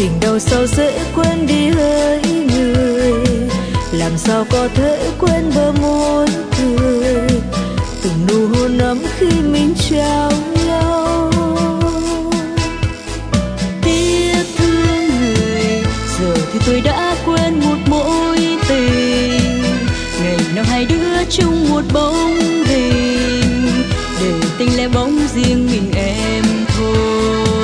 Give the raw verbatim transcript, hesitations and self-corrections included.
tình đâu sao dễ quên đi hỡi người, làm sao có thể quên bờ môi cười, từng nụ hôn ấm khi mình trao nhau. Tiếc thương người, giờ thì tôi đã quên một mối tình, ngày nào hai đứa chung một bóng hình, để tình lẻ bóng riêng mình em thôi.